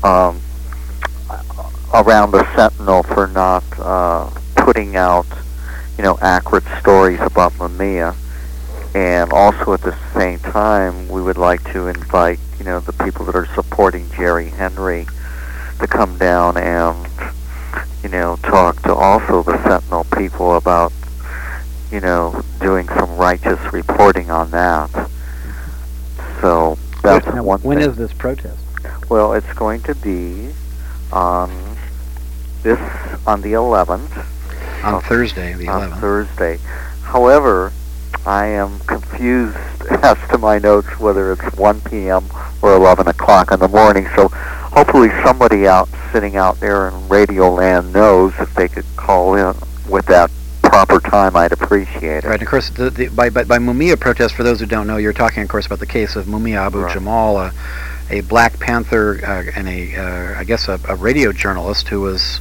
um, around the Sentinel for not putting out, accurate stories about Mamiya. And also at the same time, we would like to invite, the people that are supporting Jerry Henry to come down and, talk to also the Sentinel people about, doing some righteous reporting on that. So that's one thing. When is this protest? Well, it's going to be on the 11th. On Thursday, the 11th. On Thursday. However, I am confused as to my notes whether it's 1 p.m. or 11 o'clock in the morning. So hopefully somebody sitting out there in Radio Land knows if they could call in with that proper time. I'd appreciate it. Right, and of course, by Mumia protest, for those who don't know, you're talking, of course, about the case of Mumia Abu Jamal, a Black Panther and I guess a radio journalist who was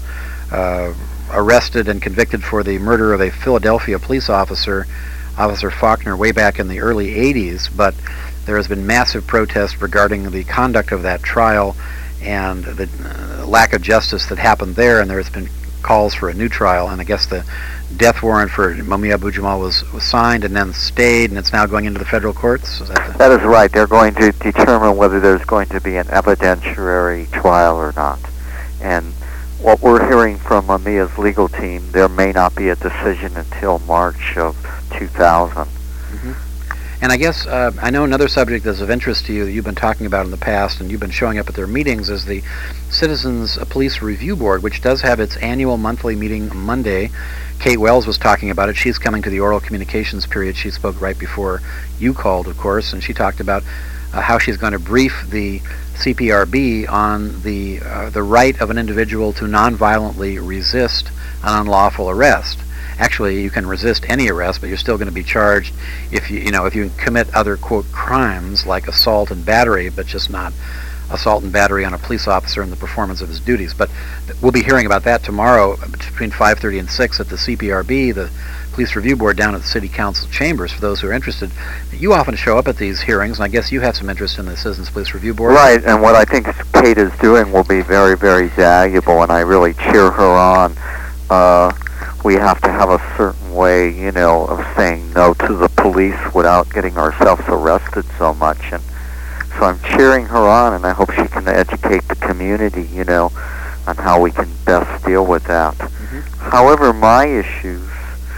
arrested and convicted for the murder of a Philadelphia police officer, Officer Faulkner, way back in the early 80s, but there has been massive protest regarding the conduct of that trial and the lack of justice that happened there, and there has been calls for a new trial, and I guess the death warrant for Mumia Abu Jamal was signed and then stayed, and it's now going into the federal courts? That is right. They're going to determine whether there's going to be an evidentiary trial or not. And what we're hearing from Mamiya's legal team, there may not be a decision until March of 2000. Mm-hmm. And I guess I know another subject that's of interest to you that you've been talking about in the past and you've been showing up at their meetings is the Citizens Police Review Board, which does have its annual monthly meeting Monday. Kate Wells was talking about it. She's coming to the oral communications period. She spoke right before you called, of course, and she talked about how she's going to brief the CPRB on the right of an individual to nonviolently resist an unlawful arrest. Actually, you can resist any arrest, but you're still going to be charged if you commit other, quote, crimes like assault and battery, but just not assault and battery on a police officer in the performance of his duties. But we'll be hearing about that tomorrow between 5:30 and 6 at the CPRB, the Police Review Board down at the City Council chambers, for those who are interested. You often show up at these hearings, and I guess you have some interest in the Citizens Police Review Board. Right, and what I think Kate is doing will be very, very valuable, and I really cheer her on. We have to have a certain way, of saying no to the police without getting ourselves arrested so much. And so I'm cheering her on, and I hope she can educate the community, on how we can best deal with that. Mm-hmm. However, my issues,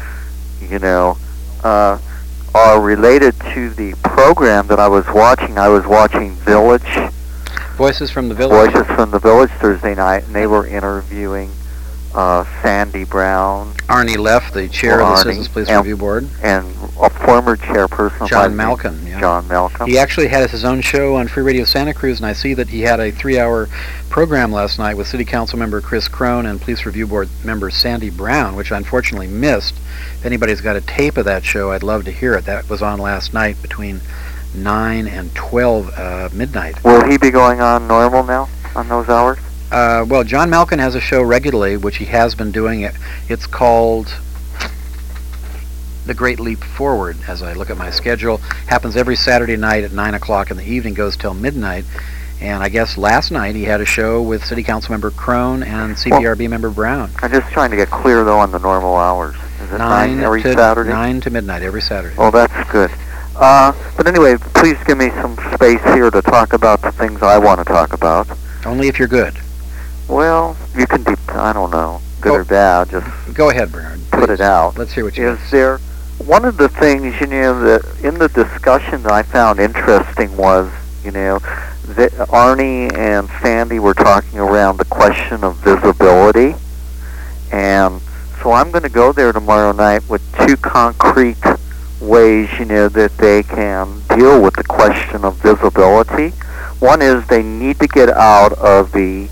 are related to the program that I was watching. I was watching Village. Voices from the Village? Voices from the Village Thursday night, and they were interviewing Sandy Brown. Arnie Leff, the chair of the Citizens Police Review Board. And a former chairperson. John Malkin. Yeah. John Malkin. He actually had his own show on Free Radio Santa Cruz, and I see that he had a 3-hour program last night with City Council member Chris Crone and Police Review Board member Sandy Brown, which I unfortunately missed. If anybody's got a tape of that show, I'd love to hear it. That was on last night between 9 and 12 midnight. Will he be going on normal now on those hours? Well, John Malkin has a show regularly, which he has been doing. It's called The Great Leap Forward, as I look at my schedule. Happens every Saturday night at 9 o'clock in the evening, goes till midnight. And I guess last night he had a show with City Council member Crone and CPRB member Brown. I'm just trying to get clear, though, on the normal hours. Is it 9 every Saturday? 9 to midnight every Saturday. Oh, that's good. But anyway, please give me some space here to talk about the things I want to talk about. Only if you're good. Well, you can be, I don't know, good or bad, just go ahead, Bernard. Put it out. Let's hear what you Is there, one of the things, that in the discussion that I found interesting was, that Arnie and Sandy were talking around the question of visibility. And so I'm going to go there tomorrow night with two concrete ways, that they can deal with the question of visibility. One is they need to get out of the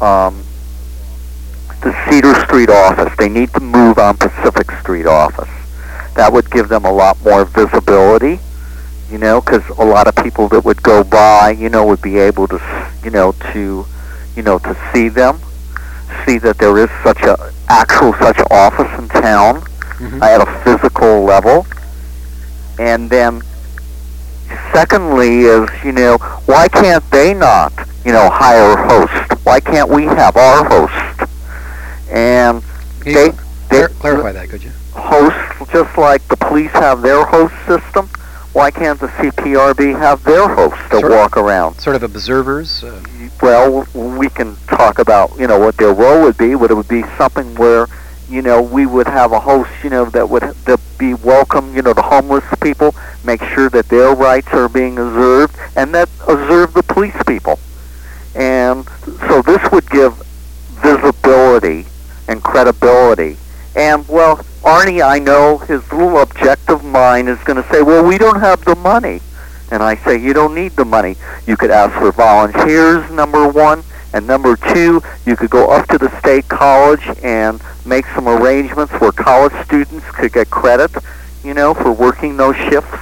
Cedar Street office. They need to move on Pacific Street office. That would give them a lot more visibility, because a lot of people that would go by, would be able to, to see them, see that there is such office in town at a physical level. And then secondly is, why can't they not hire a host? Why can't we have our host? And Can you clarify that, could you? Hosts, just like the police have their host system, why can't the CPRB have their hosts that walk around? Sort of observers? Well, we can talk about, what their role would be, but it would be something where, we would have a host, that be welcome, the homeless people, make sure that their rights are being observed, and that observe the police people. And so this would give visibility and credibility. And, well, Arnie, I know his little objective mind is going to say, well, we don't have the money. And I say, you don't need the money. You could ask for volunteers, number one. And number two, you could go up to the state college and make some arrangements where college students could get credit, for working those shifts.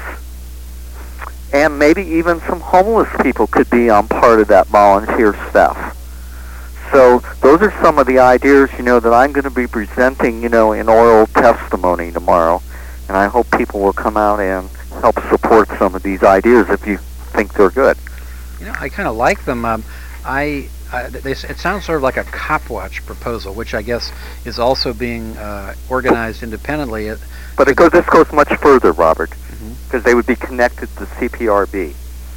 And maybe even some homeless people could be on part of that volunteer staff. So those are some of the ideas, that I'm going to be presenting, in oral testimony tomorrow. And I hope people will come out and help support some of these ideas if you think they're good. I kind of like them. It sounds sort of like a Copwatch proposal, which I guess is also being organized independently. But this goes much further, Robert, because they would be connected to CPRB.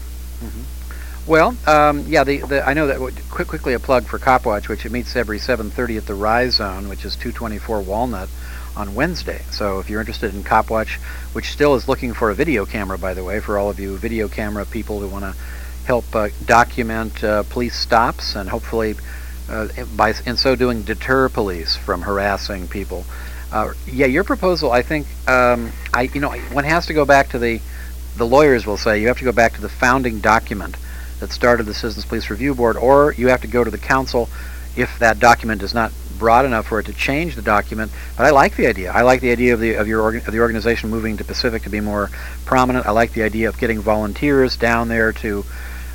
Well, I know that quickly a plug for Copwatch, which it meets every 7:30 at the Rise Zone, which is 224 Walnut on Wednesday. So if you're interested in Copwatch, which still is looking for a video camera, by the way, for all of you video camera people who want to help document police stops and hopefully, in so doing, deter police from harassing people. Your proposal, I think, one has to go back to the lawyers will say you have to go back to the founding document that started the Citizens Police Review Board, or you have to go to the council if that document is not broad enough for it to change the document. But I like the idea. I like the idea of the organization moving to Pacific to be more prominent. I like the idea of getting volunteers down there to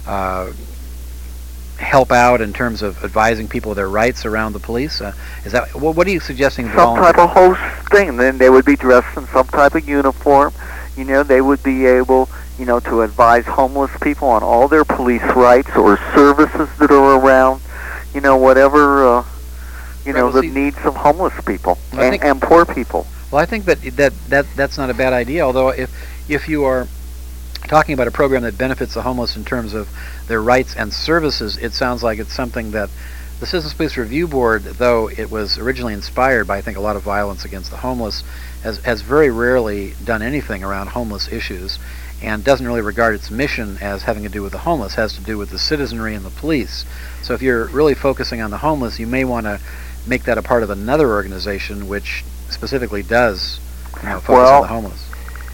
help out in terms of advising people of their rights around the police. What are you suggesting? Some type of host thing. Then they would be dressed in some type of uniform. They would be able, to advise homeless people on all their police rights or services that are around, whatever, the needs of homeless people and poor people. Well, I think that's not a bad idea. Although if you are talking about a program that benefits the homeless in terms of their rights and services, it sounds like it's something that the Citizens Police Review Board, though it was originally inspired by, I think, a lot of violence against the homeless, has very rarely done anything around homeless issues, and doesn't really regard its mission as having to do with the homeless. It has to do with the citizenry and the police. So if you're really focusing on the homeless, you may want to make that a part of another organization which specifically does focus on the homeless.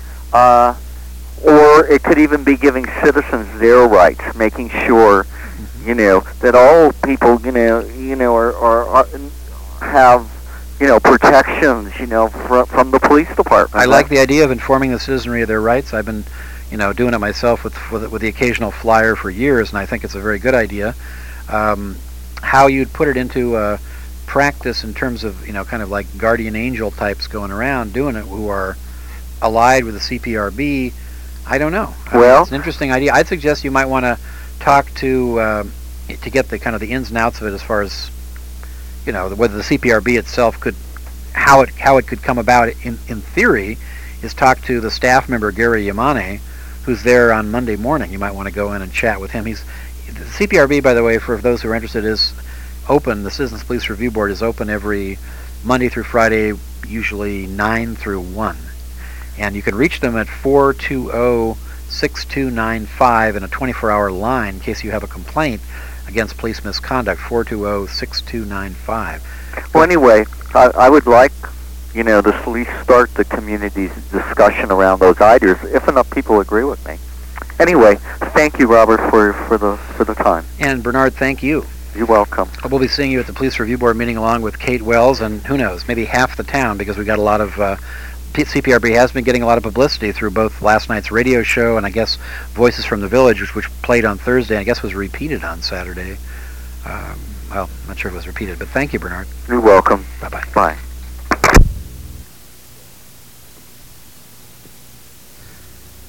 Or it could even be giving citizens their rights, making sure, that all people, are have, protections, from the police department. I like the idea of informing the citizenry of their rights. I've been, doing it myself with the occasional flyer for years, and I think it's a very good idea. How you'd put it into practice in terms of, kind of like guardian angel types going around doing it who are allied with the CPRB, I don't know. It's an interesting idea. I'd suggest you might want to talk to get the kind of the ins and outs of it as far as, whether the CPRB itself could, how it could come about in theory, is talk to the staff member, Gary Yamane, who's there on Monday morning. You might want to go in and chat with him. The CPRB, by the way, for those who are interested, is open. The Citizens Police Review Board is open every Monday through Friday, usually 9 through 1. And you can reach them at 420-6295 in a 24-hour line in case you have a complaint against police misconduct, 420-6295. Well, anyway, I would like, to at least start the community's discussion around those ideas, if enough people agree with me. Anyway, thank you, Robert, for the time. And Bernard, thank you. You're welcome. We'll be seeing you at the Police Review Board meeting along with Kate Wells and, who knows, maybe half the town, because we got a lot of... CPRB has been getting a lot of publicity through both last night's radio show and I guess Voices from the Village, which played on Thursday and I guess was repeated on Saturday. Well, I'm not sure if it was repeated, but thank you, Bernard. You're welcome. Bye-bye. Bye.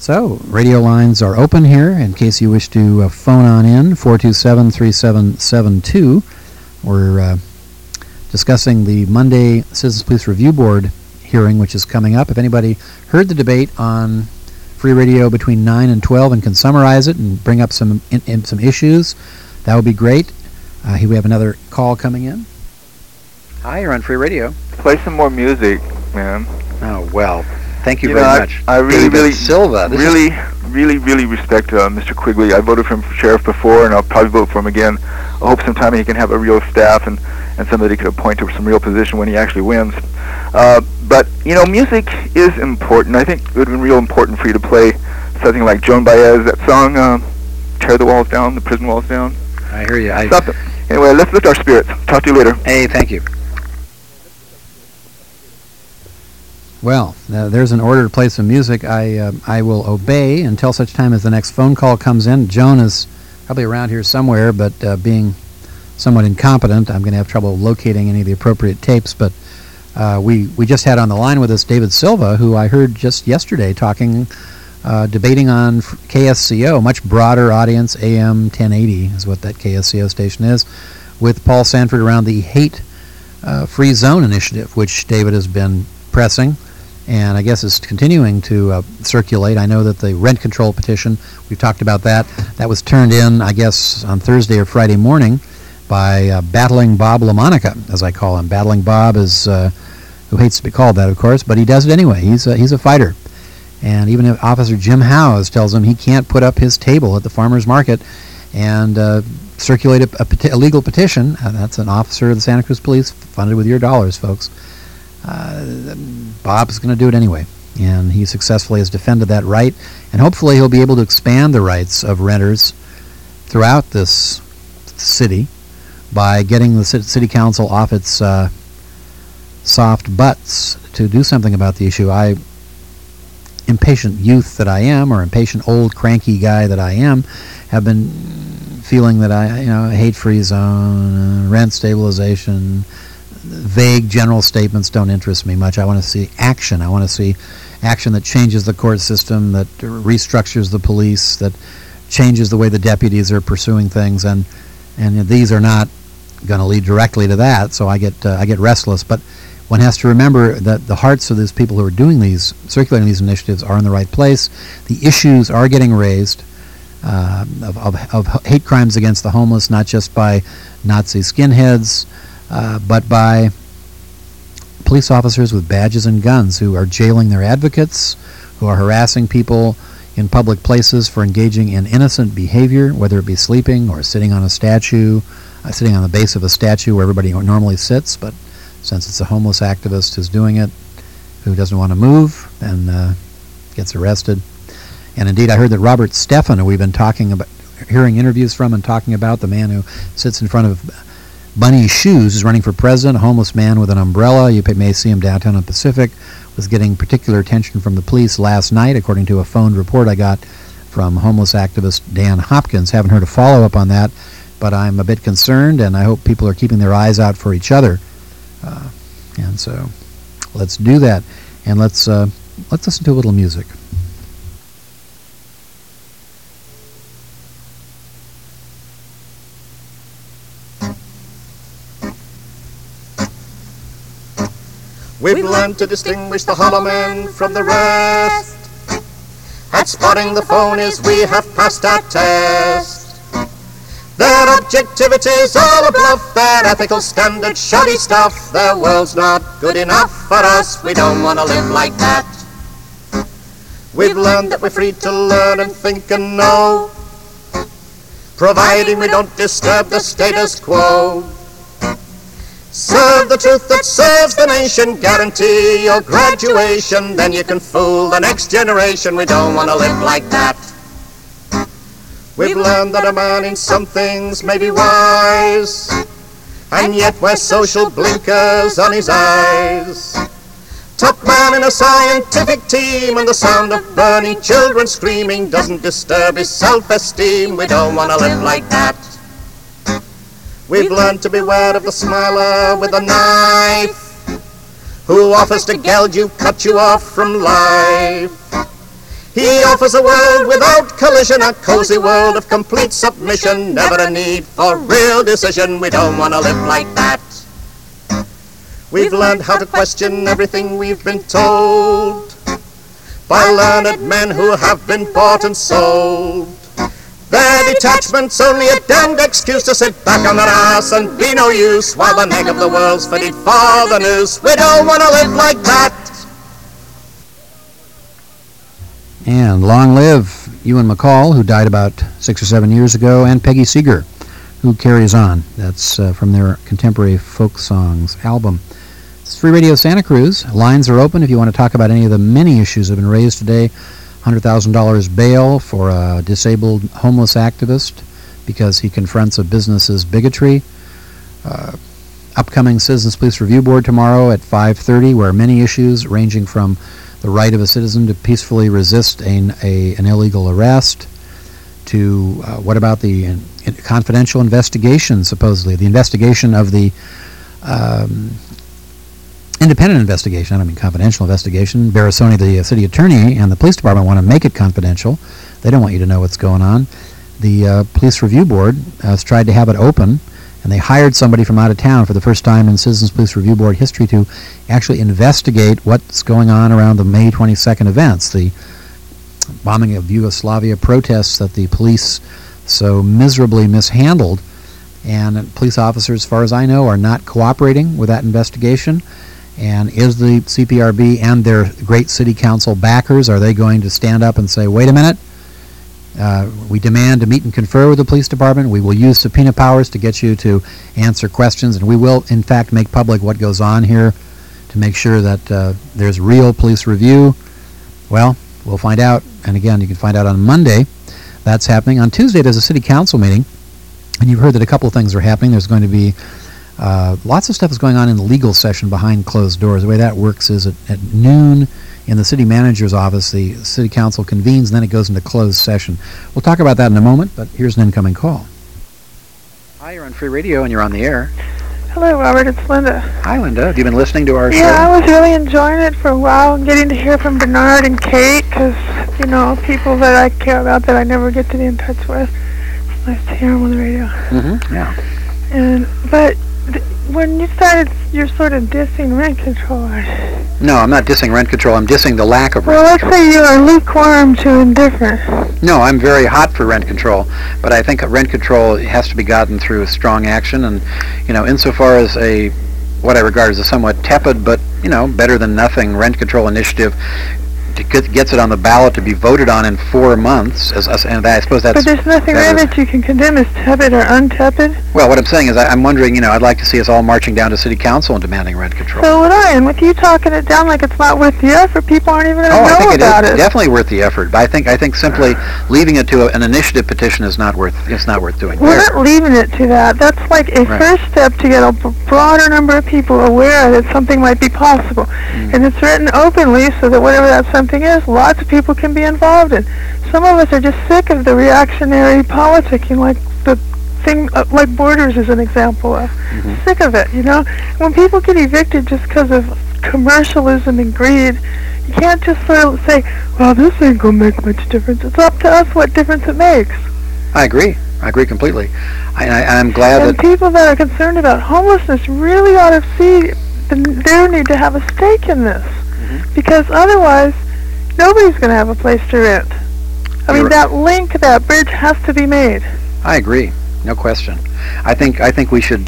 So, radio lines are open here in case you wish to phone on in, 427-3772. We're discussing the Monday Citizens Police Review Board hearing, which is coming up. If anybody heard the debate on Free Radio between 9 and 12 and can summarize it and bring up some issues, that would be great. Here we have another call coming in. Hi, you're on Free Radio. Play some more music, man. Oh, well, thank you very much. I really Silva. Really respect Mr. Quigley. I voted for him for sheriff before, and I'll probably vote for him again. I hope sometime he can have a real staff and somebody could appoint to some real position when he actually wins. But, music is important. I think it would have been real important for you to play something like Joan Baez, that song, Tear the Walls Down, the Prison Walls Down. I hear you. Anyway, let's lift our spirits. Talk to you later. Hey, thank you. Well, there's an order to play some music. I will obey until such time as the next phone call comes in. Joan is probably around here somewhere, but being somewhat incompetent, I'm going to have trouble locating any of the appropriate tapes. But we just had on the line with us David Silva, who I heard just yesterday talking, debating on KSCO, much broader audience, AM 1080 is what that KSCO station is, with Paul Sanford around the hate-free zone initiative, which David has been pressing, and I guess is continuing to circulate. I know that the rent control petition, we've talked about that. That was turned in, I guess, on Thursday or Friday morning by Battling Bob LaMonica, as I call him. Battling Bob is, who hates to be called that, of course, but he does it anyway. He's a fighter. And even if Officer Jim Howes tells him he can't put up his table at the farmer's market and circulate a legal petition, that's an officer of the Santa Cruz Police funded with your dollars, folks. Bob's going to do it anyway, and he successfully has defended that right, and hopefully he'll be able to expand the rights of renters throughout this city by getting the city council off its soft butts to do something about the issue. Impatient youth that I am, or impatient old cranky guy that I am, have been feeling that hate-free zone, rent stabilization, vague general statements don't interest me much. I want to see action. I want to see action that changes the court system, that restructures the police, that changes the way the deputies are pursuing things, and these are not going to lead directly to that. So I get restless. But one has to remember that the hearts of these people who are doing these, circulating these initiatives, are in the right place. The issues are getting raised of hate crimes against the homeless, not just by Nazi skinheads, but by police officers with badges and guns who are jailing their advocates, who are harassing people in public places for engaging in innocent behavior, whether it be sleeping or sitting on a statue, sitting on the base of a statue where everybody normally sits, but since it's a homeless activist who's doing it, who doesn't want to move, and gets arrested. And indeed, I heard that Robert Stephan, who we've been hearing interviews from and talking about, the man who sits in front of Bunny Shoes, is running for president, a homeless man with an umbrella. You may see him downtown on Pacific, was getting particular attention from the police last night, according to a phoned report I got from homeless activist Dan Hopkins. Haven't heard a follow-up on that, but I'm a bit concerned, and I hope people are keeping their eyes out for each other. And so let's do that, and let's listen to a little music. We've learned to distinguish the hollow man from the rest. At spotting the phonies we have passed our test. Their objectivity's all a bluff, their ethical standards shoddy stuff. Their world's not good enough for us, we don't want to live like that. We've learned that we're free to learn and think and know, providing we don't disturb the status quo. Serve the truth that serves the nation, guarantee your graduation, then you can fool the next generation. We don't want to live like that. We've learned that a man in some things may be wise, and yet wear social blinkers on his eyes. Top man in a scientific team, and the sound of burning children screaming doesn't disturb his self-esteem. We don't want to live like that. We've learned to beware of the smiler with a knife, who offers to geld you, cut you off from life. He offers a world without collision, a cozy world of complete submission, never a need for real decision. We don't want to live like that. We've learned how to question everything we've been told by learned men who have been bought and sold. Their detachment's only a damned excuse to sit back on their ass and be no use while the neck of the world's fitted for the noose. We don't want to live like that. And long live Ewan MacColl, who died about 6 or 7 years ago, and Peggy Seeger, who carries on. That's from their Contemporary Folk Songs album. It's Free Radio Santa Cruz. Lines are open if you want to talk about any of the many issues that have been raised today. $100,000 bail for a disabled homeless activist because he confronts a business's bigotry. Upcoming Citizens Police Review Board tomorrow at 5:30, where many issues ranging from the right of a citizen to peacefully resist an illegal arrest to what about the confidential investigation, supposedly, the investigation of the independent investigation, I don't mean confidential investigation. Barasoni, the city attorney, and the police department want to make it confidential. They don't want you to know what's going on. The Police Review Board has tried to have it open, and they hired somebody from out of town for the first time in Citizens Police Review Board history to actually investigate what's going on around the May 22nd events, the bombing of Yugoslavia protests that the police so miserably mishandled. And police officers, as far as I know, are not cooperating with that investigation. And is the CPRB and their great city council backers, are they going to stand up and say, wait a minute, we demand to meet and confer with the police department, we will use subpoena powers to get you to answer questions, and we will in fact make public what goes on here to make sure that there's real police review? Well, we'll find out. And again, you can find out on Monday. That's happening. On Tuesday there's a city council meeting, and you've heard that a couple of things are happening. There's going to be lots of stuff is going on in the legal session behind closed doors. The way that works is at noon in the city manager's office, the city council convenes, and then it goes into closed session. We'll talk about that in a moment, but here's an incoming call. Hi, you're on Free Radio, and you're on the air. Hello, Robert. It's Linda. Hi, Linda. Have you been listening to our show? Yeah, I was really enjoying it for a while, and getting to hear from Bernard and Kate, because, you know, people that I care about that I never get to be in touch with. It's nice to hear them on the radio. Mm-hmm, yeah. But when you started, you're sort of dissing rent control. No, I'm not dissing rent control. I'm dissing the lack of rent control. Well, let's say you are lukewarm to indifferent. No, I'm very hot for rent control, but I think rent control has to be gotten through strong action, and, you know, insofar as what I regard as a somewhat tepid, but, you know, better than nothing rent control initiative gets it on the ballot to be voted on in 4 months, and I suppose that's... But there's nothing there that you can condemn as tepid or untepid. Well, what I'm saying is I'm wondering, you know, I'd like to see us all marching down to city council and demanding rent control. So would I, and with you talking it down like it's not worth the effort, people aren't even going to know about it. I think it is definitely worth the effort, but I think simply leaving it to an initiative petition is not worth doing. We're not leaving it to that. That's like a first step to get a broader number of people aware that something might be possible. And it's written openly so that whatever that something is, lots of people can be involved in. Some of us are just sick of the reactionary politicking, like the thing, like Borders is an example of. Sick of it, you know? When people get evicted just because of commercialism and greed, you can't just sort of say, well, this ain't gonna make much difference. It's up to us what difference it makes. I agree completely. I'm glad and people that are concerned about homelessness really ought to see their need to have a stake in this. Because otherwise, nobody's going to have a place to rent. I mean, that link, that bridge has to be made. I agree, no question. I think we should.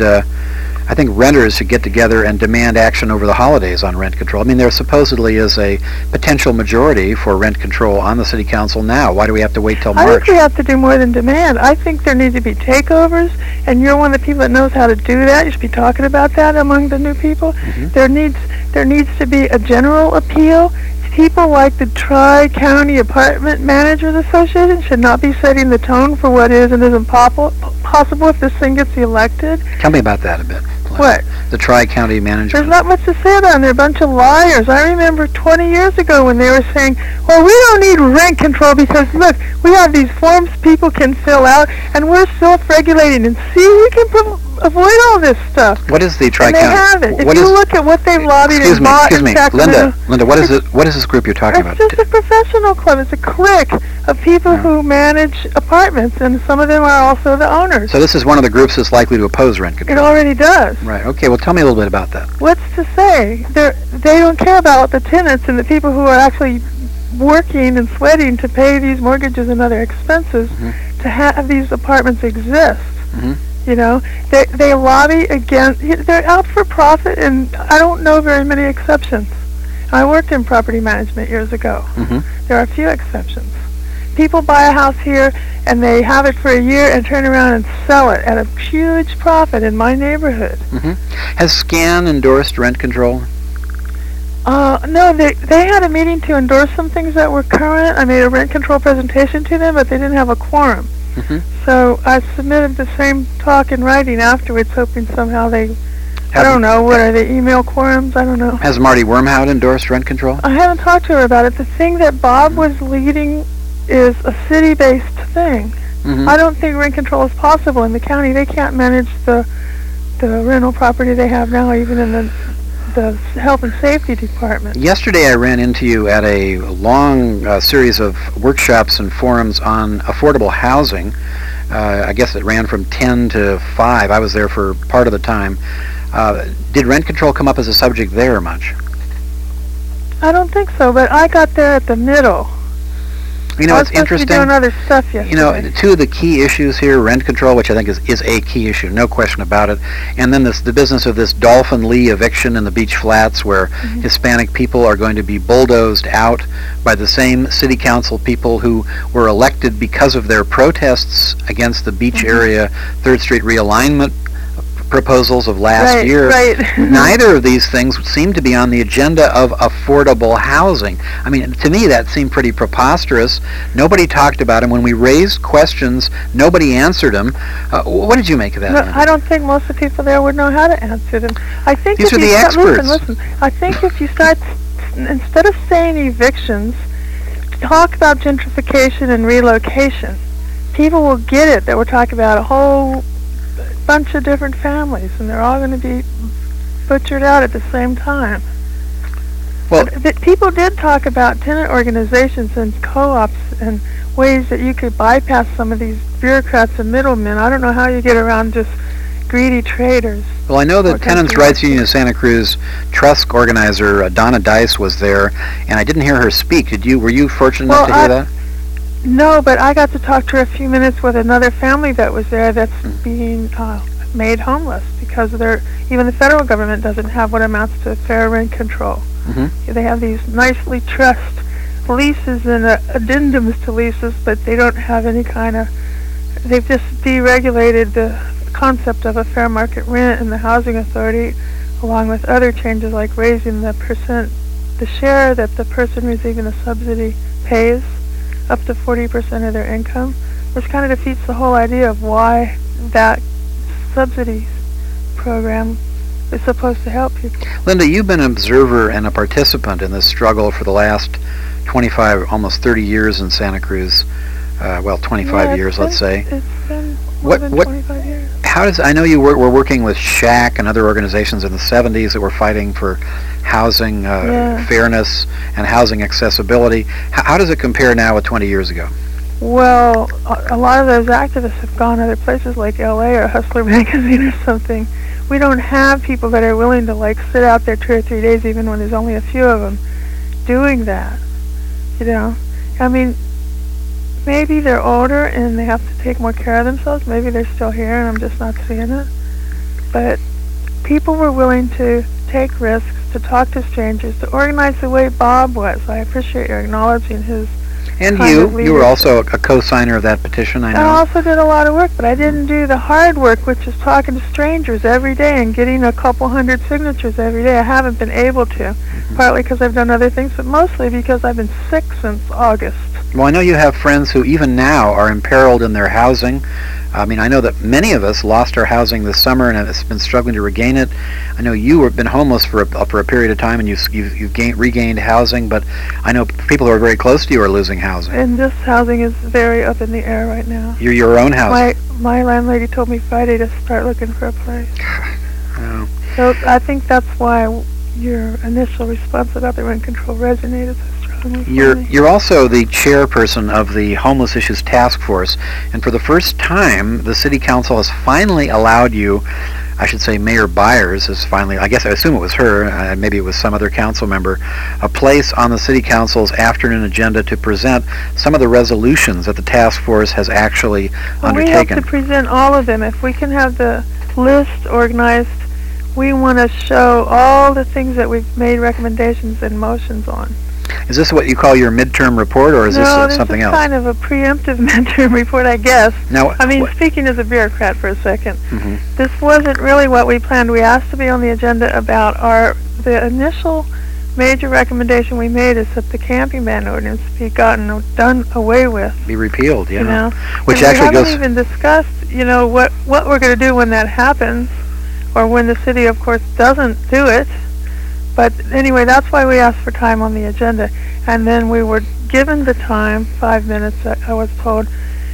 I think renters should get together and demand action over the holidays on rent control. I mean, there supposedly is a potential majority for rent control on the city council now. Why do we have to wait till March? I think we have to do more than demand. I think there need to be takeovers, and you're one of the people that knows how to do that. You should be talking about that among the new people. There needs to be a general appeal. People like the Tri-County Apartment Managers Association should not be setting the tone for what is and isn't possible if this thing gets elected. Tell me about that a bit. What? The Tri-County Management. There's not much to say about them. They're a bunch of liars. I remember 20 years ago when they were saying, well, we don't need rent control because, look, we have these forms people can fill out, and we're self-regulating. And see, we can avoid all this stuff. What is the And Tri-County? they have it. If What you is- look at what they've lobbied and bought in Sacramento. Linda, what is it? What is this group you're talking about? It's just a professional club. It's a clique of people who manage apartments, and some of them are also the owners. So this is one of the groups that's likely to oppose rent It control. already does. Right. Okay. Well, tell me a little bit about that. What's to say? They don't care about the tenants and the people who are actually working and sweating to pay these mortgages and other expenses to have these apartments exist. You know, they lobby against. They're out for profit, and I don't know very many exceptions. I worked in property management years ago. There are a few exceptions. People buy a house here and they have it for a year and turn around and sell it at a huge profit in my neighborhood. Has SCAN endorsed rent control? No, they had a meeting to endorse some things that were current. I made a rent control presentation to them, but they didn't have a quorum. So I submitted the same talk in writing afterwards, hoping somehow they, I don't know, what are they, email quorums? I don't know. Has Marty Wormhout endorsed rent control? I haven't talked to her about it. The thing that Bob was leading is a city-based thing. I don't think rent control is possible in the county. They can't manage the rental property they have now, even in the health and safety department. Yesterday I ran into you at a long series of workshops and forums on affordable housing. I guess it ran from 10 to 5. I was there for part of the time. Did rent control come up as a subject there much? I don't think so, but I got there at the middle. You know, I it's was supposed to be interesting. doing other stuff yesterday. You know, two of the key issues here, rent control, which I think is a key issue, no question about it, and then the business of this Dolphin Lee eviction in the Beach Flats, where Hispanic people are going to be bulldozed out by the same city council people who were elected because of their protests against the beach area 3rd Street realignment proposals of last year. Neither of these things seem to be on the agenda of affordable housing. I mean, to me that seemed pretty preposterous. Nobody talked about them. When we raised questions, nobody answered them. What did you make of that? Well, I don't think most of the people there would know how to answer them. I think These if are you the experts. Listen. I think if you start, instead of saying evictions, talk about gentrification and relocation. People will get it that we're talking about a whole bunch of different families, and they're all going to be butchered out at the same time. Well, people did talk about tenant organizations and co-ops and ways that you could bypass some of these bureaucrats and middlemen. I don't know how you get around just greedy traders. Well, I know the Tenants' Rights Union of Santa Cruz Trust organizer Donna Dice was there, and I didn't hear her speak. Were you fortunate enough to hear that? No, but I got to talk to her a few minutes with another family that was there that's being made homeless because even the federal government doesn't have what amounts to fair rent control. They have these nicely trussed leases and addendums to leases, but they don't have any kind of, they've just deregulated the concept of a fair market rent in the housing authority, along with other changes like raising the share that the person receiving the subsidy pays up to 40% of their income, which kind of defeats the whole idea of why that subsidy program is supposed to help people. Linda, you've been an observer and a participant in this struggle for the last 25, almost 30 years in Santa Cruz. 25 years, let's say. It's been more than 25 years. I know you were working with SHAC and other organizations in the 70s that were fighting for housing fairness and housing accessibility. How does it compare now with 20 years ago? Well, a lot of those activists have gone other places like LA or Hustler Magazine or something. We don't have people that are willing to sit out there 2 or 3 days, even when there's only a few of them, doing that. You know, I mean, maybe they're older and they have to take more care of themselves. Maybe they're still here and I'm just not seeing it. But people were willing to take risks, to talk to strangers, to organize the way Bob was. I appreciate your acknowledging his. And you were also a co-signer of that petition, I know. I also did a lot of work, but I didn't do the hard work, which is talking to strangers every day and getting a couple hundred signatures every day. I haven't been able to, partly because I've done other things, but mostly because I've been sick since August. Well, I know you have friends who even now are imperiled in their housing. I mean, I know that many of us lost our housing this summer and have been struggling to regain it. I know you have been homeless for a period of time and you've regained housing, but I know people who are very close to you are losing housing. And this housing is very up in the air right now. Your own housing. my landlady told me Friday to start looking for a place. Oh. So I think that's why your initial response about the rent control resonated so strongly for me. You're also the chairperson of the Homeless Issues Task Force, and for the first time, the City Council has finally allowed you, I should say Mayor Byers has finally, I guess I assume it was her, maybe it was some other council member, a place on the City Council's afternoon agenda to present some of the resolutions that the task force has actually undertaken. We have to present all of them. If we can have the list organized, we want to show all the things that we've made recommendations and motions on. Is this what you call your midterm report, or is this something else? No, this is kind of a preemptive midterm report, I guess. Now, I mean, speaking as a bureaucrat for a second, Mm-hmm. this wasn't really what we planned. We asked to be on the agenda about the initial major recommendation we made is that the camping ban ordinance be done away with. Be repealed, You know, which and actually we haven't even discussed, what we're going to do when that happens, or when the city, of course, doesn't do it. But anyway, that's why we asked for time on the agenda. And then we were given the time, 5 minutes, I was told,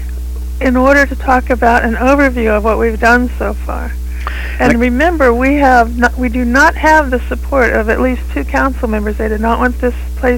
in order to talk about an overview of what we've done so far. And remember, we do not have the support of at least 2 council members. They did not want this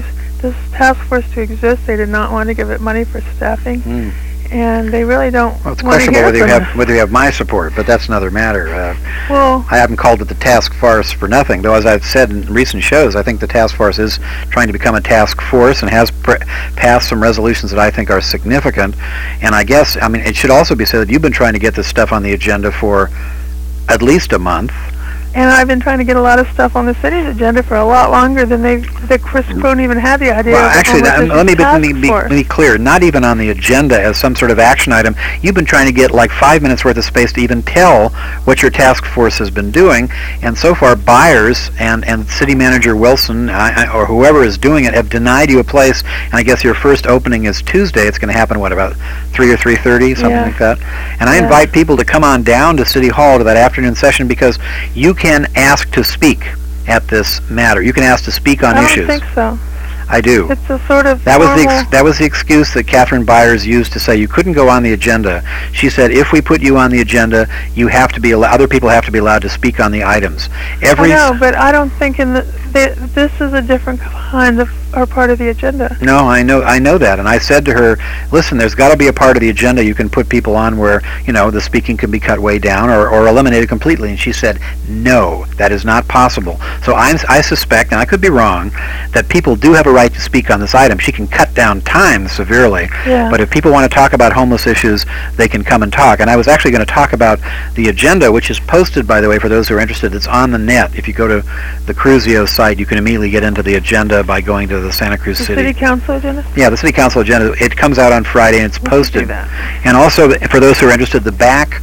task force to exist. They did not want to give it money for staffing. And they really don't Well, it's want to questionable hear whether you have my support, but that's another matter. Well, I haven't called it the task force for nothing, though, as I've said in recent shows, I think the task force is trying to become a task force and has passed some resolutions that I think are significant. And I guess, it should also be said that you've been trying to get this stuff on the agenda for at least a month. and I've been trying to get a lot of stuff on the city's agenda for a lot longer than Chris Crone even had the idea. Well, of actually, let me force. be clear. Not even on the agenda as some sort of action item. You've been trying to get like 5 minutes worth of space to even tell what your task force has been doing, and so far, Byers and City Manager Wilson or whoever is doing it have denied you a place. And I guess your first opening is Tuesday. It's going to happen about 3 or 3:30, something like that. And I invite people to come on down to City Hall to that afternoon session because you can ask to speak at this matter. You can ask to speak on issues. I don't think so. I do. It's a sort of That normal... was the excuse that Catherine Byers used to say you couldn't go on the agenda. She said if we put you on the agenda, you have to be other people have to be allowed to speak on the items. I know, but I don't think this is a different kind of or part of the agenda. No, I know that, and I said to her, listen, there's got to be a part of the agenda you can put people on where the speaking can be cut way down or eliminated completely. And she said, no, that is not possible. So I suspect, and I could be wrong, that people do have a right to speak on this item. She can cut down time severely, but if people want to talk about homeless issues, they can come and talk. And I was actually going to talk about the agenda, which is posted, by the way, for those who are interested. It's on the net. If you go to the Cruzio site, you can immediately get into the agenda by going to the Santa Cruz City. The City Council agenda? Yeah, the City Council agenda. It comes out on Friday and it's posted. And also, for those who are interested, the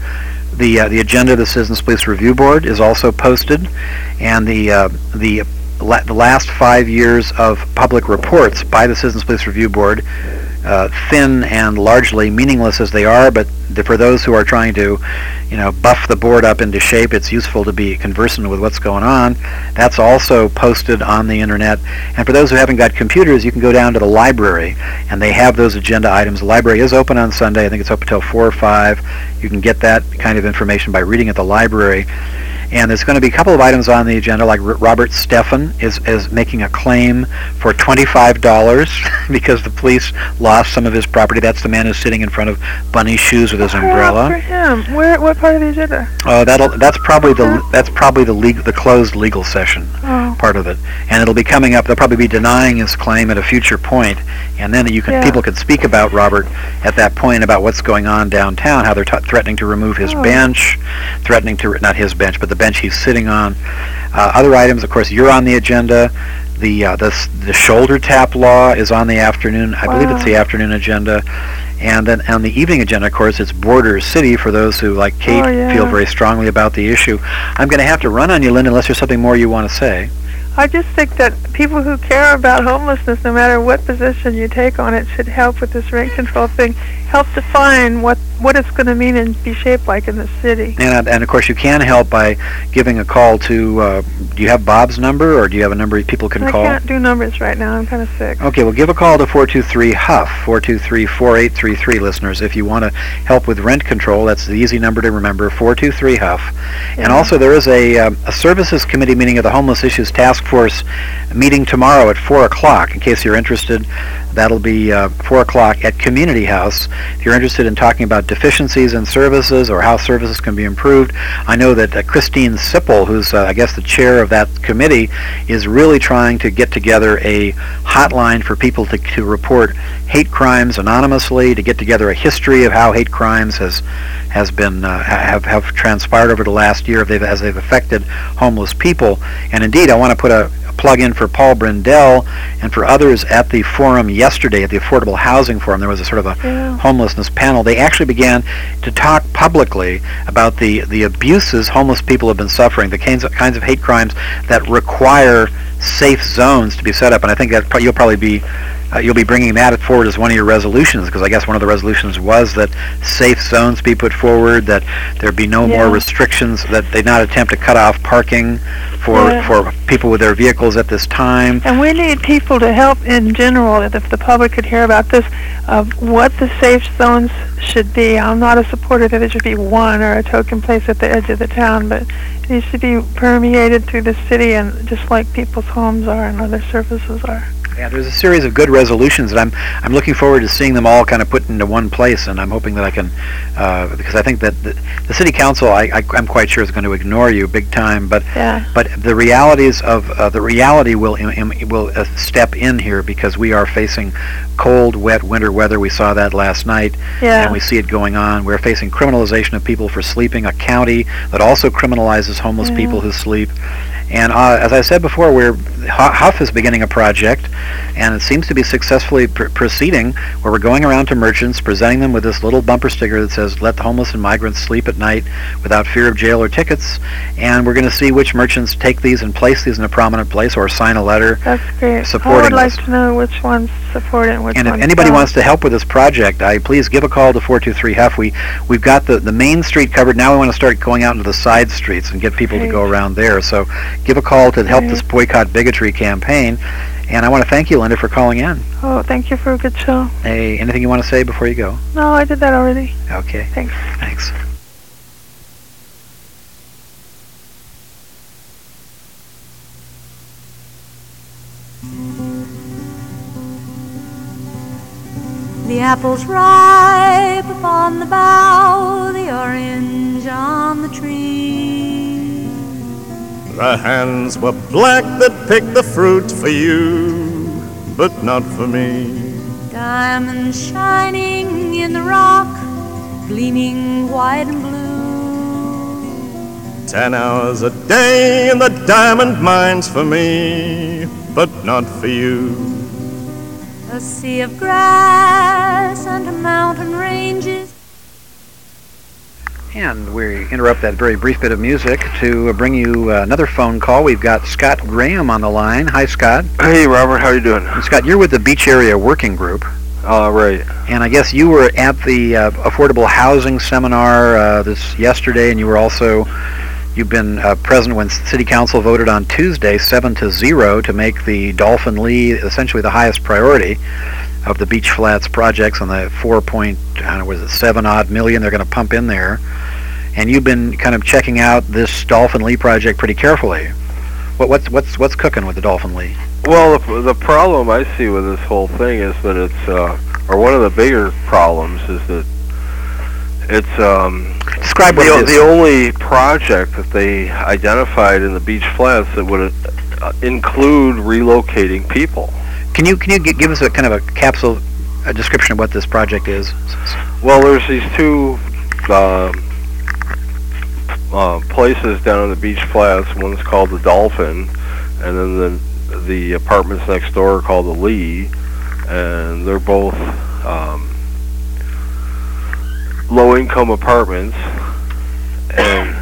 agenda of the Citizens Police Review Board is also posted, and the last 5 years of public reports by the Citizens Police Review Board, thin and largely meaningless as they are, but for those who are trying to, buff the board up into shape, it's useful to be conversant with what's going on. That's also posted on the internet. And for those who haven't got computers, you can go down to the library, and they have those agenda items. The library is open on Sunday. I think it's open until 4 or 5. You can get that kind of information by reading at the library. And there's going to be a couple of items on the agenda, like Robert Steffen is making a claim for $25 because the police lost some of his property. That's the man who's sitting in front of Bunny's shoes with his umbrella. For him. What part of the agenda? Oh, that's probably the closed legal session part of it, and it'll be coming up. They'll probably be denying his claim at a future point, and then people can speak about Robert at that point about what's going on downtown, how they're threatening to remove his bench, threatening to not his bench, but the bench he's sitting on. Other items, of course, you're on the agenda. The shoulder tap law is on the afternoon. I believe it's the afternoon agenda. And then on the evening agenda, of course, it's Borders City for those who, like Kate, feel very strongly about the issue. I'm going to have to run on you, Linda, unless there's something more you want to say. I just think that people who care about homelessness, no matter what position you take on it, should help with this rent control thing. Help define what what it's going to mean and be shaped like in the city. And of course, you can help by giving a call to. Do you have Bob's number, or do you have a number people can call? I can't do numbers right now. I'm kind of sick. Okay, well, give a call to 423-HUFF, 423-4833, listeners, if you want to help with rent control. That's the easy number to remember, 423-HUFF. Yeah. And also, there is a services committee meeting of the Homeless Issues Task Force meeting tomorrow at 4 o'clock. In case you're interested, that'll be 4 o'clock at Community House. If you're interested in talking about deficiencies in services or how services can be improved, I know that Christine Sipple, who's, I guess, the chair of that committee, is really trying to get together a hotline for people to report hate crimes anonymously, to get together a history of how hate crimes has been have transpired over the last year as they've affected homeless people. And indeed, I want to put a plug in for Paul Brindell and for others at the forum yesterday, at the Affordable Housing Forum. There was a sort of a homelessness panel. They actually began to talk publicly about the abuses homeless people have been suffering, the kinds of hate crimes that require safe zones to be set up. And I think that you'll be bringing that forward as one of your resolutions, because I guess one of the resolutions was that safe zones be put forward, that there be no more restrictions, that they not attempt to cut off parking for people with their vehicles at this time. And we need people to help in general, if the public could hear about this, of what the safe zones should be. I'm not a supporter that it should be one or a token place at the edge of the town, but it needs to be permeated through the city, and just like people's homes are and other services are. Yeah, there's a series of good resolutions that I'm looking forward to seeing them all kind of put into one place, and I'm hoping that I can, because I think that the city council, I'm quite sure is going to ignore you big time, but the realities of the reality will step in here, because we are facing cold, wet winter weather. We saw that last night, and we see it going on. We're facing criminalization of people for sleeping, a county that also criminalizes homeless people who sleep. And as I said before, Huff is beginning a project, and it seems to be successfully proceeding, where we're going around to merchants, presenting them with this little bumper sticker that says, "Let the homeless and migrants sleep at night without fear of jail or tickets." And we're going to see which merchants take these and place these in a prominent place, or sign a letter supporting I would like this. to know which ones support it and which ones And if anybody don't. wants to help with this project, please give a call to 423-HUFF. We've got the main street covered. Now we want to start going out into the side streets and get people to go around there. So give a call to help this Boycott Bigotry campaign. And I want to thank you, Linda, for calling in. Oh, thank you for a good show. Hey, anything you want to say before you go? No, I did that already. Okay. Thanks. Thanks. The apple's ripe upon the bough, the orange on the tree. The hands were black that picked the fruit for you, but not for me. Diamonds shining in the rock, gleaming white and blue. 10 hours a day in the diamond mines for me, but not for you. A sea of grass and mountain ranges. And we interrupt that very brief bit of music to bring you another phone call. We've got Scott Graham on the line. Hi, Scott. Hey, Robert. How you doing? And Scott, you're with the Beach Area Working Group. Right. And I guess you were at the Affordable Housing Seminar this yesterday, and you've been present when City Council voted on Tuesday 7-0 to make the Dolphin Lee essentially the highest priority of the Beach Flats projects on the 7 odd million they're going to pump in there. And you've been kind of checking out this Dolphin Lee project pretty carefully. What's cooking with the Dolphin Lee? Well, the problem I see with this whole thing is that it's, or one of the bigger problems is that it's Describe what it is. The only project that they identified in the Beach Flats that would include relocating people. Can you give us a kind of a description of what this project is? Well, there's these two places down on the Beach Flats. One's called the Dolphin, and then the apartments next door are called the Lee, and they're both low-income apartments, and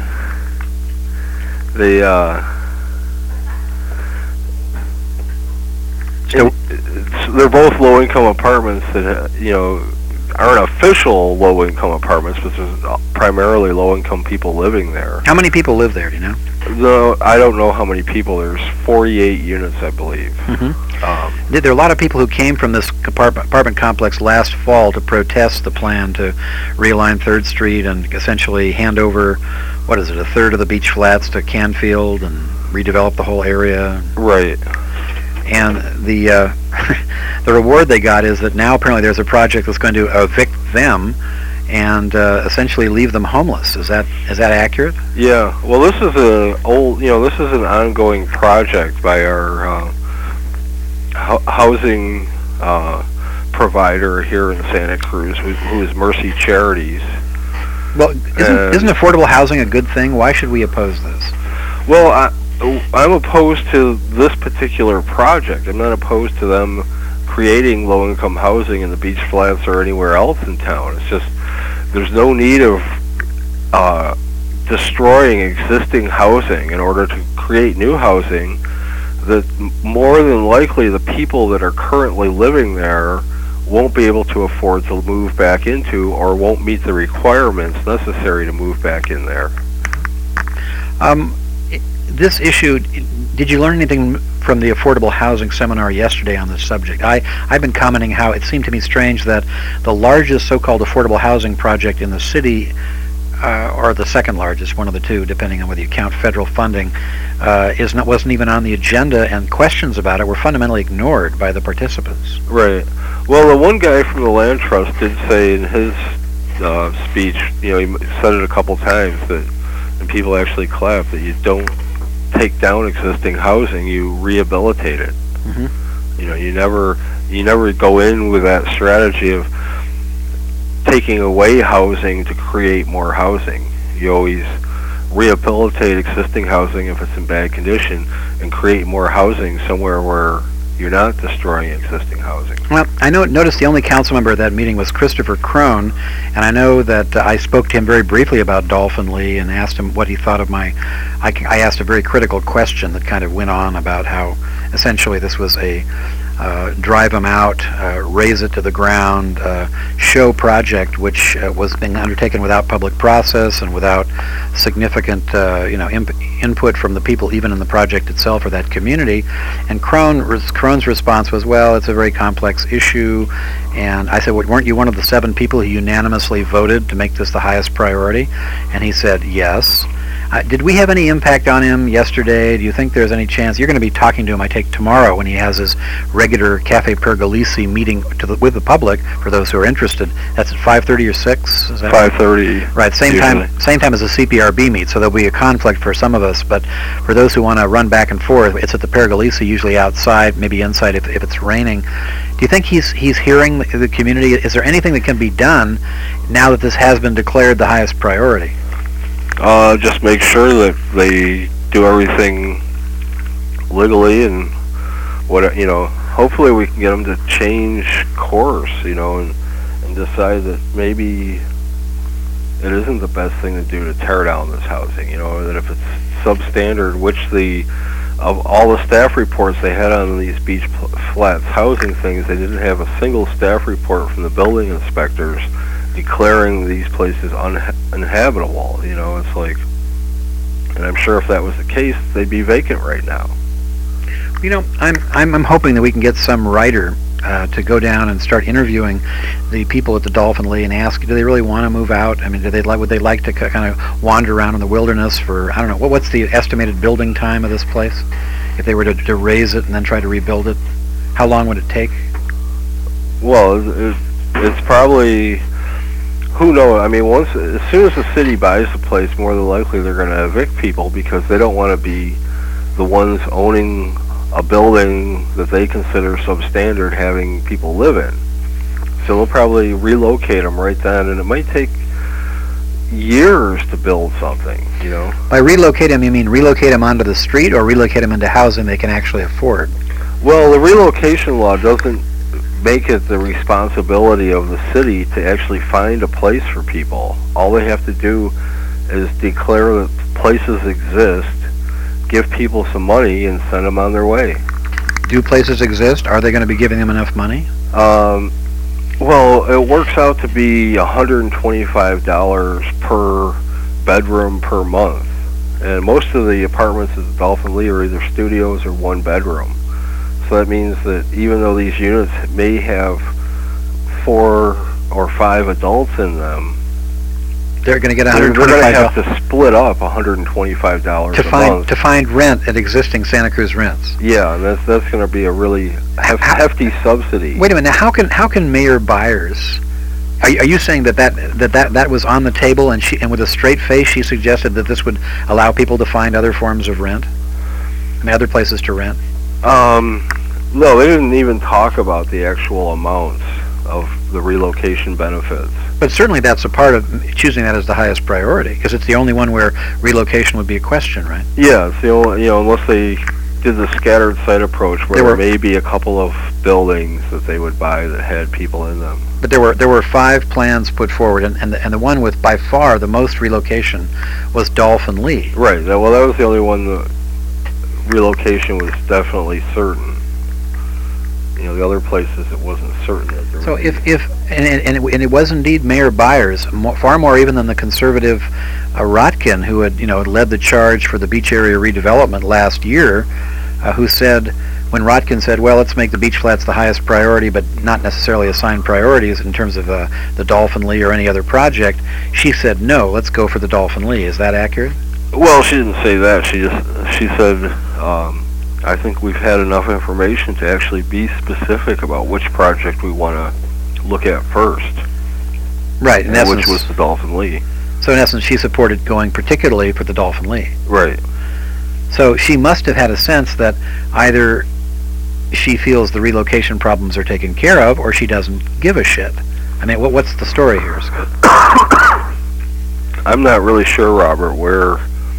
they're both low-income apartments that aren't official low-income apartments, but there's primarily low-income people living there. How many people live there, do you know? No, I don't know how many people. There's 48 units, I believe. There are a lot of people who came from this apartment complex last fall to protest the plan to realign 3rd Street and essentially hand over, what is it, a third of the beach flats to Canfield and redevelop the whole area. Right. And the the reward they got is that now apparently there's a project that's going to evict them and essentially leave them homeless. Is that accurate? Yeah. Well, this is this is an ongoing project by our housing provider here in Santa Cruz, who is Mercy Charities. Well, isn't affordable housing a good thing? Why should we oppose this? Well, I'm opposed to this particular project. I'm not opposed to them creating low-income housing in the beach flats or anywhere else in town. It's just there's no need of destroying existing housing in order to create new housing that more than likely the people that are currently living there won't be able to afford to move back into, or won't meet the requirements necessary to move back in there. This issue, did you learn anything from the affordable housing seminar yesterday on this subject? I've been commenting how it seemed to me strange that the largest so-called affordable housing project in the city, or the second largest, one of the two, depending on whether you count federal funding, wasn't even on the agenda, and questions about it were fundamentally ignored by the participants. Right. Well, the one guy from the Land Trust did say in his speech, he said it a couple times, that, and people actually clapped, that you don't take down existing housing, you rehabilitate it. You never go in with that strategy of taking away housing to create more housing. You always rehabilitate existing housing if it's in bad condition and create more housing somewhere where you're not destroying existing housing. Well, I noticed the only council member at that meeting was Christopher Crone, and I know that I spoke to him very briefly about Dolphin Lee and asked him what he thought of I asked a very critical question that kind of went on about how essentially this was a drive them out, raze it to the ground, show project which was being undertaken without public process and without significant input from the people even in the project itself or that community. And Crone's response was, well, it's a very complex issue. And I said, well, weren't you one of the 7 people who unanimously voted to make this the highest priority? And he said, yes. Did we have any impact on him yesterday? Do you think there's any chance? You're going to be talking to him, I take, tomorrow when he has his regular Cafe Pergolesi meeting with the public, for those who are interested. That's at 5:30 or 6? Is that 5:30. Right, same time as the CPRB meet, so there'll be a conflict for some of us, but for those who want to run back and forth, it's at the Pergolesi, usually outside, maybe inside if it's raining. Do you think he's hearing the community? Is there anything that can be done now that this has been declared the highest priority? Just make sure that they do everything legally, and hopefully we can get them to change course, and decide that maybe it isn't the best thing to do to tear down this housing, that if it's substandard, which of all the staff reports they had on these beach flats housing things, they didn't have a single staff report from the building inspectors declaring these places uninhabitable. It's like, and I'm sure if that was the case, they'd be vacant right now. I'm hoping that we can get some writer to go down and start interviewing the people at the Dolphin Lee and ask, do they really want to move out? I mean, would they like to kind of wander around in the wilderness for, I don't know, what's the estimated building time of this place? If they were to raise it and then try to rebuild it, how long would it take? Well, it's probably, who knows? I mean, as soon as the city buys the place, more than likely they're going to evict people because they don't want to be the ones owning a building that they consider substandard, having people live in. So they'll probably relocate them right then, and it might take years to build something, By relocate them, you mean relocate them onto the street or relocate them into housing they can actually afford? Well, the relocation law doesn't make it the responsibility of the city to actually find a place for people. All they have to do is declare that places exist, give people some money, and send them on their way. Do places exist? Are they going to be giving them enough money? Well, it works out to be $125 per bedroom per month. And most of the apartments at the Dolphin Lee are either studios or one bedroom. So that means that even though these units may have 4 or 5 adults in them, They're going to get they're going to $125 have to split up $125 to a find month. to find rent at existing Santa Cruz rents. Yeah, and that's going to be a really hefty subsidy. Wait a minute. Now, how can Mayor Byers? Are you saying that was on the table, and with a straight face she suggested that this would allow people to find other forms of rent, I mean, other places to rent? No, they didn't even talk about the actual amounts of the relocation benefits. But certainly that's a part of choosing that as the highest priority, because it's the only one where relocation would be a question, right? Yeah, it's the only, unless they did the scattered site approach where there may be a couple of buildings that they would buy that had people in them. But there were 5 plans put forward, and the one with by far the most relocation was Dolphin Lee. Right. Well, that was the only one that relocation was definitely certain. The other places it wasn't certain that there So would and it was indeed Mayor Byers, far more even than the conservative Rotkin, who had led the charge for the beach area redevelopment last year, who said, when Rotkin said, well, let's make the beach flats the highest priority, but not necessarily assign priorities in terms of the Dolphin Lee or any other project, she said, no, let's go for the Dolphin Lee. Is that accurate? Well, she didn't say that. She said, I think we've had enough information to actually be specific about which project we want to look at first. Right, in essence, which was the Dolphin Lee. So in essence, she supported going particularly for the Dolphin Lee. Right. So she must have had a sense that either she feels the relocation problems are taken care of, or she doesn't give a shit. I mean, what's the story here, Scott? I'm not really sure, Robert, where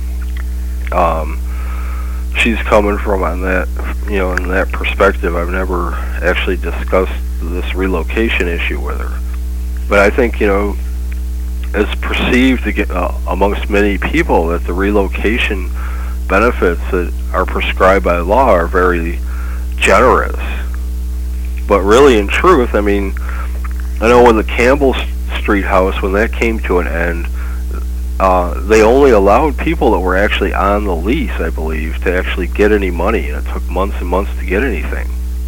she's coming from on that, in that perspective. I've never actually discussed this relocation issue with her. But I think, it's perceived to get, amongst many people that the relocation benefits that are prescribed by law are very generous. But really, in truth, I mean, I know when the Campbell Street house, when that came to an end, they only allowed people that were actually on the lease, I believe, to actually get any money, and it took months and months to get anything.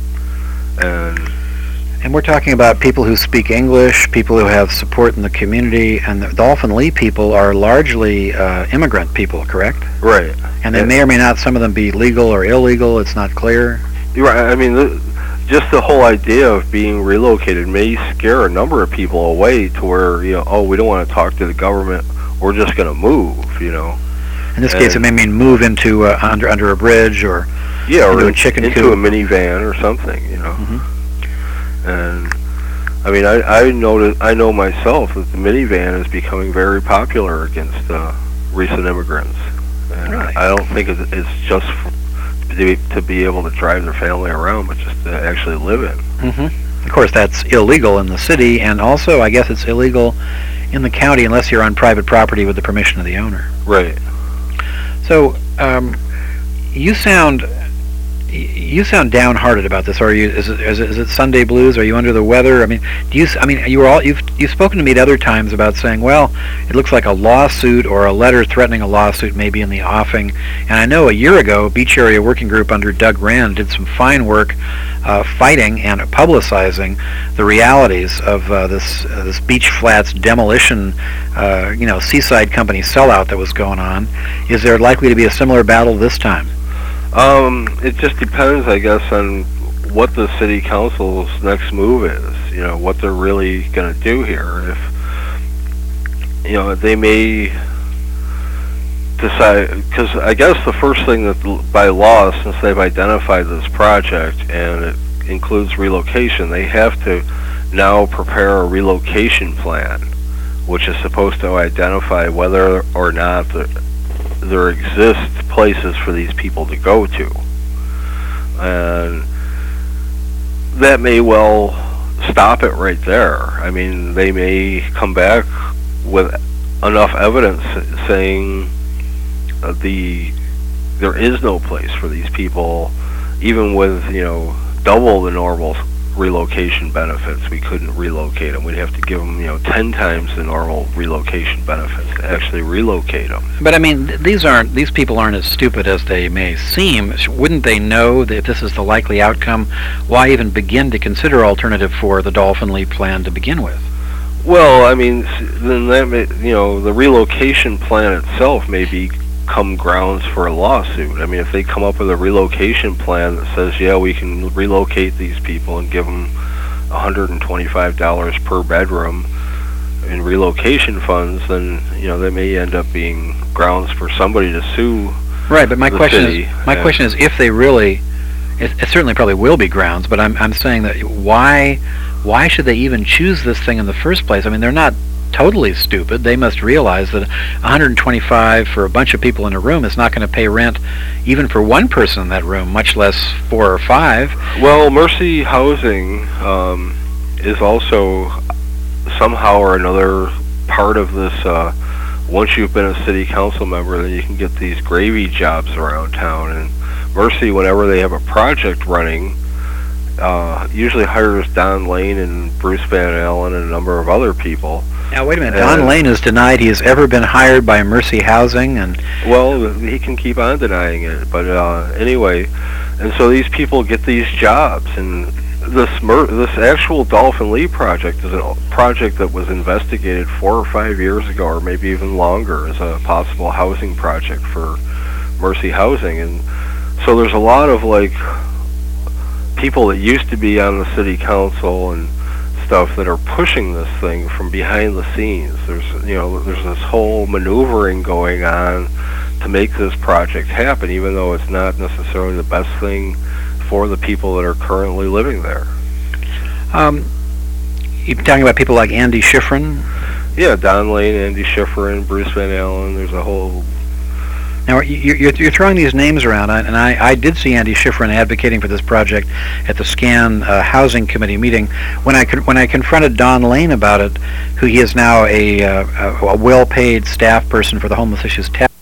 And we're talking about people who speak English, people who have support in the community, and the Dolphin Lee people are largely immigrant people, correct? Right. And they may or may not, some of them be legal or illegal, it's not clear. Right, I mean, just the whole idea of being relocated may scare a number of people away to where, we don't want to talk to the government, we're just going to move, In this case, it may mean move into under a bridge or into a chicken into coop. a minivan or something, Mm-hmm. And I mean, I know myself that the minivan is becoming very popular against recent immigrants. And Really? I don't think it's just to be able to drive their family around, but just to actually live in. Mm-hmm. Of course, that's illegal in the city, and also, I guess it's illegal in the county unless you're on private property with the permission of the owner. Right. So, you sound downhearted about this. Are you? Is it Sunday blues? Are you under the weather? I mean, you've spoken to me at other times about saying, well, it looks like a lawsuit or a letter threatening a lawsuit may be in the offing. And I know a year ago, Beach Area Working Group under Doug Rand did some fine work fighting and publicizing the realities of this beach flats demolition, seaside company sellout that was going on. Is there likely to be a similar battle this time? It just depends, I guess, on what the city council's next move is. What they're really going to do here. If they may decide, because I guess the first thing that by law, since they've identified this project and it includes relocation, they have to now prepare a relocation plan, which is supposed to identify whether or not there exist places for these people to go to. And that may well stop it right there. I mean, they may come back with enough evidence saying there is no place for these people, even with double the normal relocation benefits. We couldn't relocate them. We'd have to give them, 10 times the normal relocation benefits to actually relocate them. But I mean, these people aren't as stupid as they may seem. Wouldn't they know that if this is the likely outcome, why even begin to consider alternative for the Dolphin Leap plan to begin with? Well, I mean, then that may, the relocation plan itself may become grounds for a lawsuit. I mean, if they come up with a relocation plan that says, yeah, we can relocate these people and give them $125 per bedroom in relocation funds, then that may end up being grounds for somebody to sue. Right, but my question is, if they really, it certainly probably will be grounds. But I'm saying that why should they even choose this thing in the first place? I mean, they're not totally stupid. They must realize that $125 for a bunch of people in a room is not going to pay rent even for one person in that room, much less 4 or 5. Well, Mercy Housing is also somehow or another part of this. Once you've been a city council member, then you can get these gravy jobs around town. And Mercy, whenever they have a project running, usually hires Don Lane and Bruce Van Allen and a number of other people. Now, wait a minute. Don Lane has denied he has ever been hired by Mercy Housing, and well, he can keep on denying it. But anyway, and so these people get these jobs, and this actual Dolphin Leap project is a project that was investigated 4 or 5 years ago, or maybe even longer, as a possible housing project for Mercy Housing. And so there's a lot of people that used to be on the city council and stuff that are pushing this thing from behind the scenes. There's this whole maneuvering going on to make this project happen, even though it's not necessarily the best thing for the people that are currently living there. You're talking about people like Andy Schifrin? Yeah, Don Lane, Andy Schifrin, Bruce Van Allen. There's a whole... Now, you're throwing these names around, and I did see Andy Schifrin advocating for this project at the SCAN Housing Committee meeting. When I confronted Don Lane about it, who he is now a well-paid staff person for the Homeless Issues Task